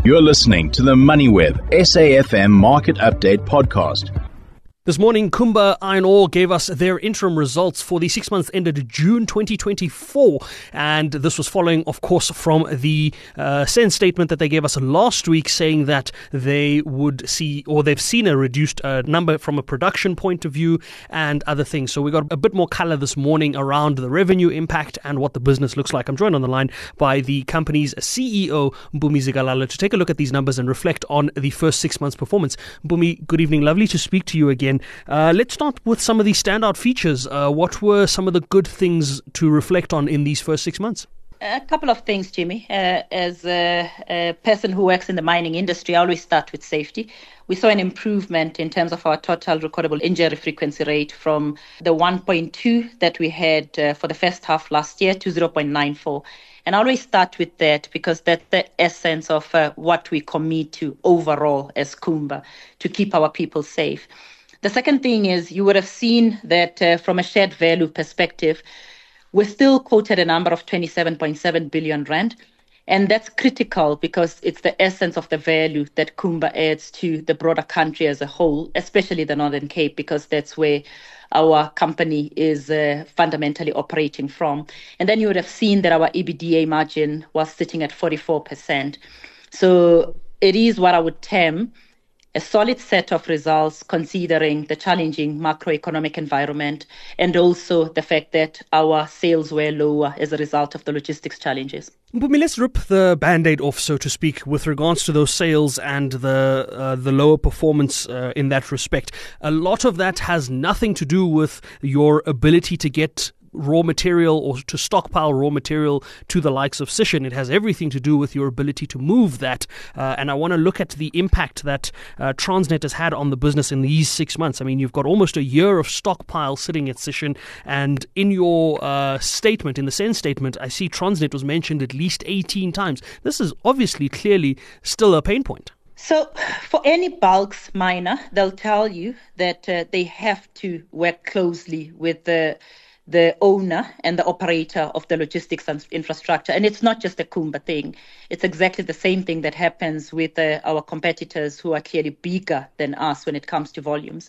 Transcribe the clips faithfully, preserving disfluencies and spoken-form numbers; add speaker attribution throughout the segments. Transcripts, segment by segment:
Speaker 1: You're listening to the MoneyWeb S A F M Market Update Podcast.
Speaker 2: This morning, Kumba Iron Ore gave us their interim results for the six months ended June twenty twenty-four. And this was following, of course, from the uh, SENS statement that they gave us last week, saying that they would see, or they've seen a reduced uh, number from a production point of view and other things. So we got a bit more color this morning around the revenue impact and what the business looks like. I'm joined on the line by the company's C E O, Mpumi Zikalala, to take a look at these numbers and reflect on the first six months' performance. Mpumi, good evening. Lovely to speak to you again. Uh, let's start with some of these standout features. Uh, what were some of the good things to reflect on in these first six months?
Speaker 3: A couple of things, Jimmy. Uh, as a, a person who works in the mining industry, I always start with safety. We saw an improvement in terms of our total recordable injury frequency rate from the one point two that we had uh, for the first half last year to zero point nine four. And I always start with that because that's the essence of uh, what we commit to overall as Kumba, to keep our people safe. The second thing is you would have seen that uh, from a shared value perspective, we still quoted a number of twenty-seven point seven billion rand. And that's critical because it's the essence of the value that Kumba adds to the broader country as a whole, especially the Northern Cape, because that's where our company is uh, fundamentally operating from. And then you would have seen that our E B D A margin was sitting at forty-four percent. So it is what I would term a solid set of results considering the challenging macroeconomic environment and also the fact that our sales were lower as a result of the logistics challenges.
Speaker 2: Mpumi, let's rip the Band-Aid off, so to speak, with regards to those sales and the uh, the lower performance uh, in that respect. A lot of that has nothing to do with your ability to get raw material or to stockpile raw material to the likes of Sishen. It has everything to do with your ability to move that. Uh, and I want to look at the impact that uh, Transnet has had on the business in these six months. I mean, you've got almost a year of stockpile sitting at Sishen. And in your uh, statement, in the SENS statement, I see Transnet was mentioned at least eighteen times. This is obviously clearly still a pain point.
Speaker 3: So for any bulks miner, they'll tell you that uh, they have to work closely with the the owner and the operator of the logistics infrastructure. And it's not just a Kumba thing. It's exactly the same thing that happens with uh, our competitors who are clearly bigger than us when it comes to volumes.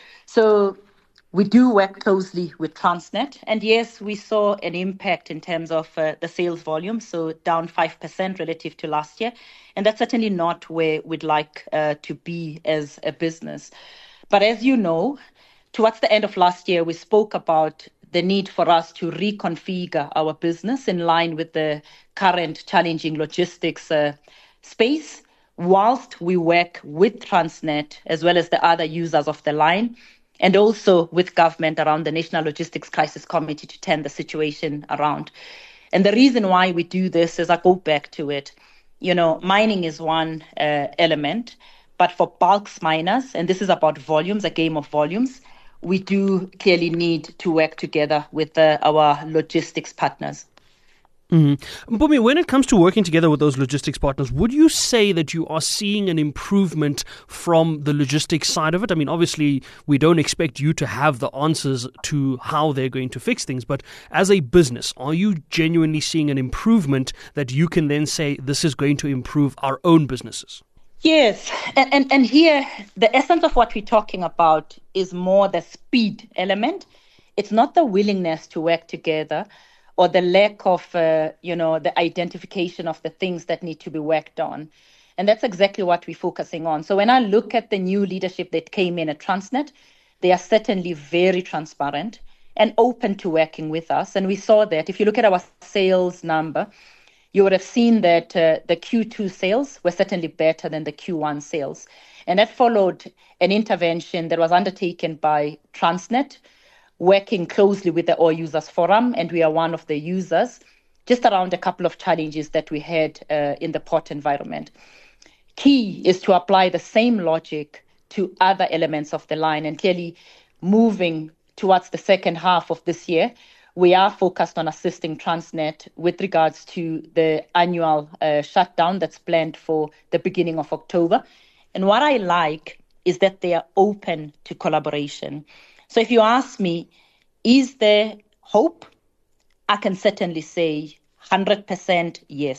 Speaker 3: So we do work closely with Transnet. And yes, we saw an impact in terms of uh, the sales volume, so down five percent relative to last year. And that's certainly not where we'd like uh, to be as a business. But as you know, towards the end of last year, we spoke about the need for us to reconfigure our business in line with the current challenging logistics uh, space, whilst we work with Transnet as well as the other users of the line, and also with government around the National Logistics Crisis Committee to turn the situation around. And the reason why we do this is I go back to it. You know, mining is one uh, element, but for bulks miners, and this is about volumes, a game of volumes, we do clearly need to work together with uh, our logistics partners.
Speaker 2: Mm-hmm. Mpumi, when it comes to working together with those logistics partners, would you say that you are seeing an improvement from the logistics side of it? I mean, obviously, we don't expect you to have the answers to how they're going to fix things, but as a business, are you genuinely seeing an improvement that you can then say this is going to improve our own businesses?
Speaker 3: Yes, and, and and here the essence of what we're talking about is more the speed element. It's not the willingness to work together or the lack of, uh, you know, the identification of the things that need to be worked on. And that's exactly what we're focusing on. So when I look at the new leadership that came in at Transnet, they are certainly very transparent and open to working with us. And we saw that if you look at our sales number, you would have seen that uh, the Q two sales were certainly better than the Q one sales. And that followed an intervention that was undertaken by Transnet, working closely with the Ore Users Forum, and we are one of the users, just around a couple of challenges that we had uh, in the port environment. Key is to apply the same logic to other elements of the line, and clearly moving towards the second half of this year, we are focused on assisting Transnet with regards to the annual uh, shutdown that's planned for the beginning of October. And what I like is that they are open to collaboration. So if you ask me, is there hope? I can certainly say one hundred percent yes.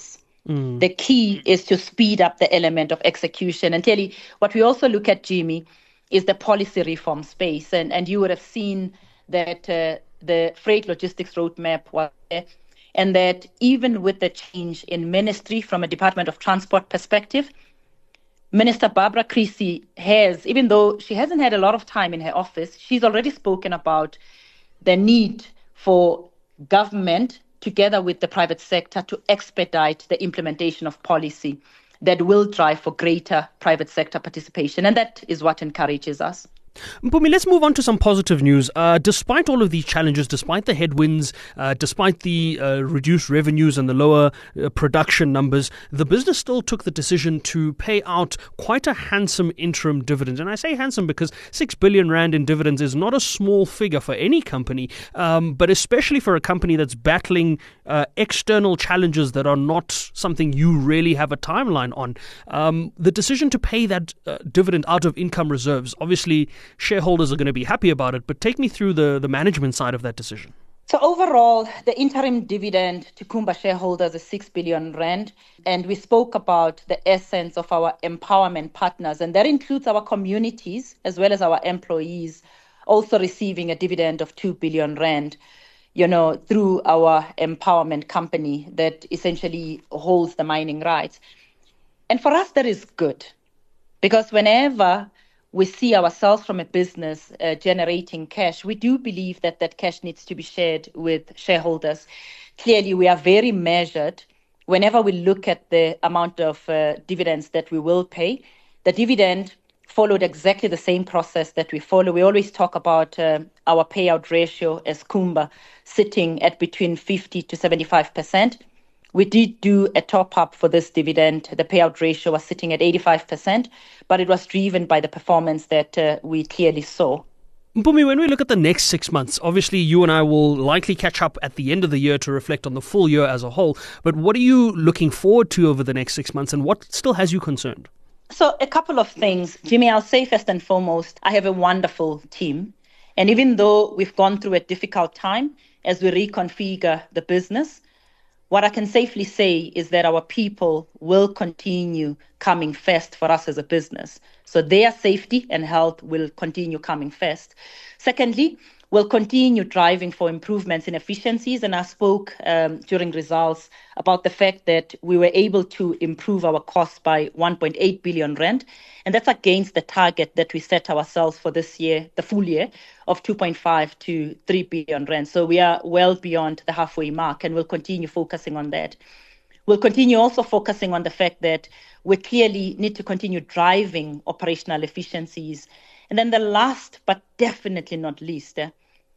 Speaker 3: Mm. The key is to speed up the element of execution. And clearly, what we also look at, Jimmy, is the policy reform space. And, and you would have seen that uh, the freight logistics roadmap was there, and that even with the change in ministry from a Department of Transport perspective, Minister Barbara Creecy has, even though she hasn't had a lot of time in her office, she's already spoken about the need for government together with the private sector to expedite the implementation of policy that will drive for greater private sector participation. And that is what encourages us.
Speaker 2: Mpumi, let's move on to some positive news. Uh, despite all of these challenges, despite the headwinds, uh, despite the uh, reduced revenues and the lower uh, production numbers, the business still took the decision to pay out quite a handsome interim dividend. And I say handsome because six billion rand in dividends is not a small figure for any company, um, but especially for a company that's battling uh, external challenges that are not something you really have a timeline on. Um, the decision to pay that uh, dividend out of income reserves, obviously, shareholders are going to be happy about it, but take me through the, the management side of that decision.
Speaker 3: So overall, the interim dividend to Kumba shareholders is six billion rand. And we spoke about the essence of our empowerment partners. And that includes our communities as well as our employees also receiving a dividend of two billion rand, you know, through our empowerment company that essentially holds the mining rights. And for us, that is good, because whenever we see ourselves from a business uh, generating cash, we do believe that that cash needs to be shared with shareholders. Clearly, we are very measured whenever we look at the amount of uh, dividends that we will pay. The dividend followed exactly the same process that we follow. We always talk about uh, our payout ratio as Kumba sitting at between fifty to seventy-five percent. We did do a top-up for this dividend. The payout ratio was sitting at eighty-five percent, but it was driven by the performance that uh, we clearly saw.
Speaker 2: Mpumi, when we look at the next six months, obviously you and I will likely catch up at the end of the year to reflect on the full year as a whole. But what are you looking forward to over the next six months, and what still has you concerned?
Speaker 3: So a couple of things. Jimmy, I'll say first and foremost, I have a wonderful team. And even though we've gone through a difficult time as we reconfigure the business, what I can safely say is that our people will continue coming first for us as a business. So their safety and health will continue coming first. Secondly, we'll continue driving for improvements in efficiencies. And I spoke um, during results about the fact that we were able to improve our costs by one point eight billion rand. And that's against the target that we set ourselves for this year, the full year, of two point five to three billion rand. So we are well beyond the halfway mark, and we'll continue focusing on that. We'll continue also focusing on the fact that we clearly need to continue driving operational efficiencies. And then the last, but definitely not least, uh,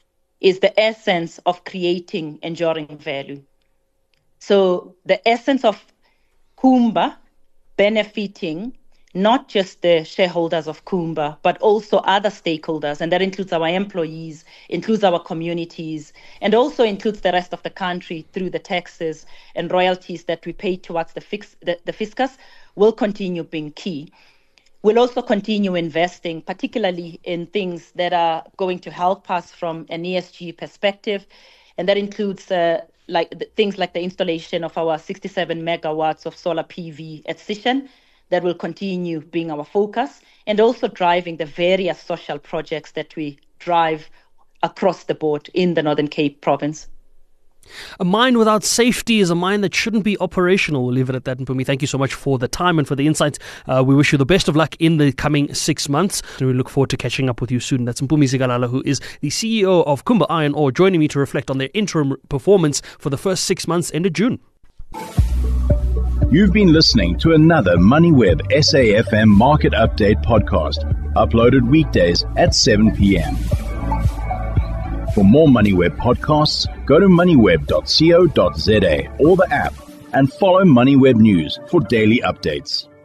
Speaker 3: is the essence of creating enduring value. So the essence of Kumba benefiting not just the shareholders of Kumba, but also other stakeholders. And that includes our employees, includes our communities, and also includes the rest of the country through the taxes and royalties that we pay towards the, fix, the, the fiscus, will continue being key. We'll also continue investing, particularly in things that are going to help us from an E S G perspective. And that includes uh, like the, things like the installation of our sixty-seven megawatts of solar P V at Sishen. That will continue being our focus, and also driving the various social projects that we drive across the board in the Northern Cape province.
Speaker 2: A mine without safety is a mine that shouldn't be operational. We'll leave it at that. Mpumi, thank you so much for the time and for the insights. Uh, we wish you the best of luck in the coming six months. And we look forward to catching up with you soon. That's Mpumi Zikalala, who is the C E O of Kumba Iron Ore, joining me to reflect on their interim performance for the first six months ended June.
Speaker 1: You've been listening to another MoneyWeb S A F M Market Update podcast, uploaded weekdays at seven p.m. For more MoneyWeb podcasts, go to moneyweb dot co dot za or the app, and follow MoneyWeb News for daily updates.